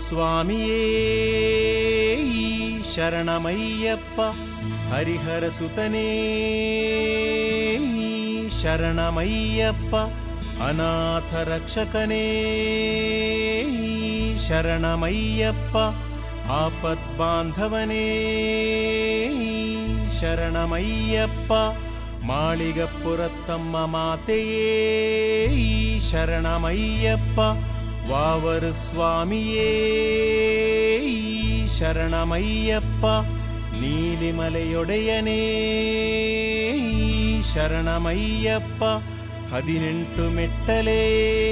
ಸ್ವಾಮಿಯೇ ಶರಣಮಯ್ಯಪ್ಪ ಹರಿಹರ ಸುತನೇ ಶರಣಮಯ್ಯಪ್ಪ ಅನಾಥ ರಕ್ಷಕನೇ ಶರಣಮಯ್ಯಪ್ಪ ಆಪದ್ಬಾಂಧವನೇ ಶರಣಮಯ್ಯಪ್ಪ ಮಾಳಿಗಪುರತ್ತಮ್ಮ ಮಾತೆಯೇ ಶರಣಮಯ್ಯಪ್ಪ ವಾವರು ಸ್ವಾಮಿಯೇ ಶರಣಮಯ್ಯಪ್ಪ ನೀಲಿಮಲೆಯೊಡೆಯನೇ ಶರಣಮಯ್ಯಪ್ಪ 18 ಮೆಟ್ಟಲೇ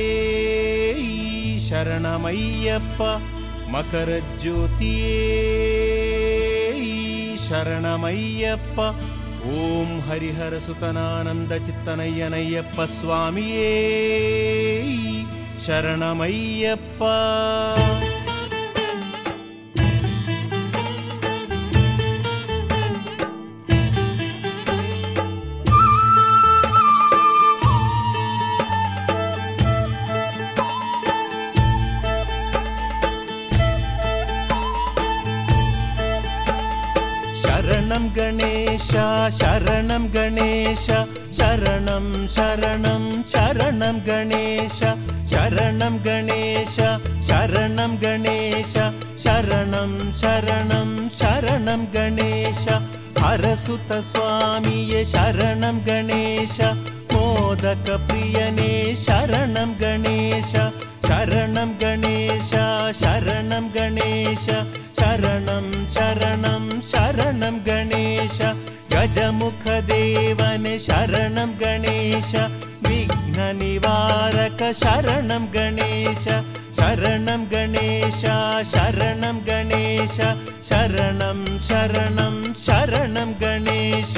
ಶರಣಮಯ್ಯಪ್ಪ ಮಕರ ಜ್ಯೋತಿಯೇ ಶರಣಮಯ್ಯಪ್ಪ ಓಂ ಹರಿಹರ ಸುತನಾನಂದ ಚಿತ್ತನಯ್ಯನಯ್ಯಪ್ಪ ಸ್ವಾಮಿಯೇ ಶರಣಮಯ್ಯಪ್ಪ. ಶರಣಂ ಗಣೇಶ ಶರಣಂ ಗಣೇಶ ಶರಣಂ ಶರಣಂ ಶರಣಂ ಗಣೇಶ ಶರಣಂ ಗಣೇಶ ಶರಣಂ ಗಣೇಶ ಶರಣಂ ಶರಣಂ ಶರಣಂ ಗಣೇಶ ಹರಸುತ ಸ್ವಾಮಿಯೇ ಶರಣಂ ಗಣೇಶ ಮೋದಕ ಪ್ರಿಯನೇ ಶರಣಂ ಗಣೇಶ ಶರಣಂ ಗಣೇಶ ಶರಣಂ ಗಣೇಶ ಶರಣಂ ಶರಣಂ ಶರಣಂ ಗಣೇಶ ಗಜಮುಖ ದೇವನೇ ಶರಣಂ ಗಣೇಶ ವಿಘ್ನ ನಿವಾರಕ ಶರಣಂ ಗಣೇಶ ಶರಣಂ ಗಣೇಶ ಶರಣಂ ಗಣೇಶ ಶರಣಂ ಶರಣಂ ಶರಣಂ ಗಣೇಶ.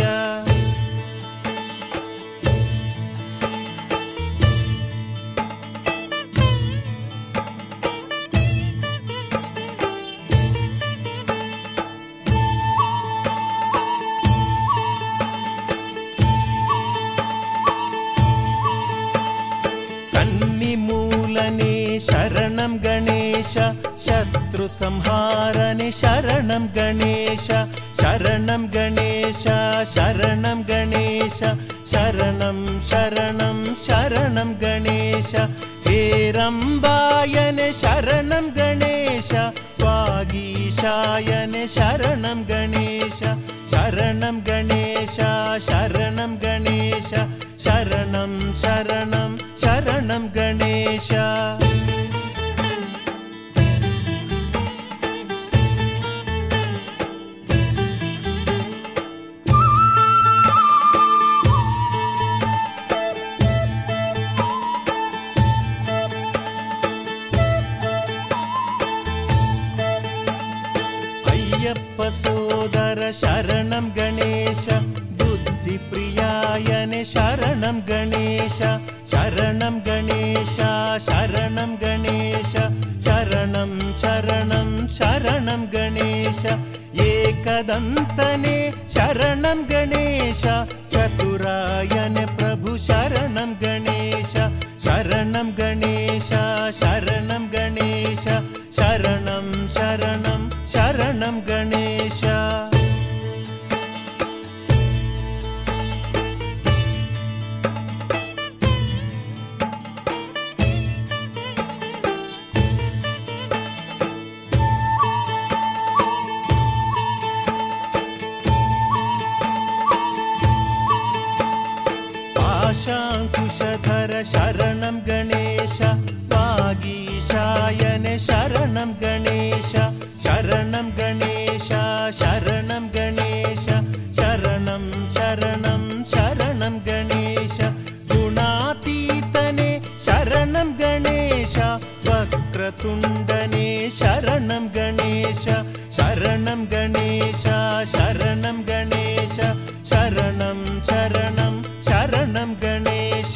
ಶರಣಂ ಗಣೇಶ ಶತ್ರು ಸಂಹಾರನೆ ಶರಣಂ ಗಣೇಶ ಶರಣಂ ಗಣೇಶ ಶರಣಂ ಗಣೇಶ ಶರಣಂ ಶರಣಂ ಶರಣಂ ಗಣೇಶ ಹೇರಂಬಾಯನೆ ಶರಣಂ ಗಣೇಶ ವಾಗೀಶಾಯನೆ ಶರಣಂ ಗಣೇಶ ಶರಣಂ ಗಣೇಶ ಶರಣಂ ಗಣೇಶ ಶರಣಂ ಶರಣಂ ಶರಣಂ ಗಣೇಶ. ಅಯ್ಯಪ್ಪ ಸೋದರ ಶರಣಂ ಗಣೇಶ ಬುದ್ಧಿ ಪ್ರಿಯಾಯನೆ ಶರಣಂ ಗಣೇಶ ಶರಣಂ ಗಣೇಶ ಶರಣಂ ಗಣೇಶ ಶರಣಂ ಶರಣಂ ಶರಣಂ ಗಣೇಶ ಏಕದಂತನೆ ಶರಣಂ ಗಣೇಶ ಚತುರಾಯನೆ ಪ್ರಭು ಶರಣಂ ಗಣೇಶ ಶರಣಂ ಗಣೇಶ ಶರಣಂ ಗಣೇಶ ಶರಣಂ ಶರಣಂ ಶರಣಂ ಗಣೇಶ. ಪಾಶಾಂಕುಶಧರ ಶರಣಂ ಗಣೇಶ ವಾಗೀಶಾಯನೆ ಶರಣಂ ಗಣೇಶ ಶರಣಂ ಗಣೇಶ ಶರಣಂ ಗಣೇಶ ಶರಣಂ ಶರಣಂ ಶರಣಂ ಗಣೇಶ ಗುಣಾತೀತನೆ ಶರಣಂ ಗಣೇಶ ವಕ್ರತುಂಡನೆ ಶರಣಂ ಗಣೇಶ ಶರಣಂ ಗಣೇಶ ಶರಣಂ ಗಣೇಶ ಶರಣಂ ಶರಣಂ ಶರಣಂ ಗಣೇಶ.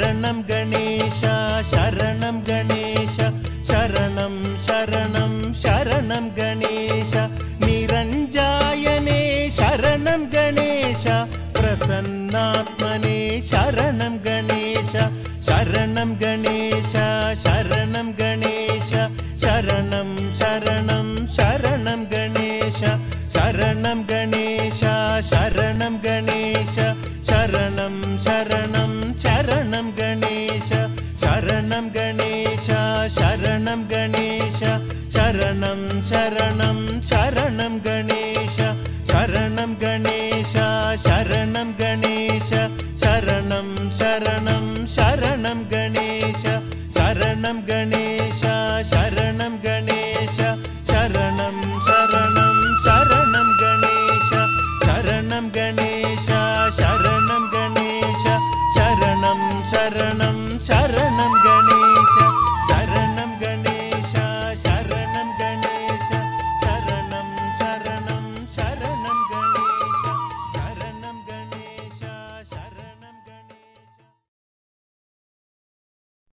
शरणं गणेश शरणं गणेश शरणं शरणं शरणं गणेश निरञ्जायने शरणं गणेश प्रसन्नात्मने शरणं गणेश शरणं गणेश शरणं गणेश शरणं शरणं शरणं गणेश शरणं गणेश शरणं गणेश शरणं शरणं शरणं गणेश शरणं गणेश शरणं गणेश शरणं शरणं शरणं गणेश शरणं गणेश शरणं गणेश शरणं शरणं शरणं गणेश शरणं गणेश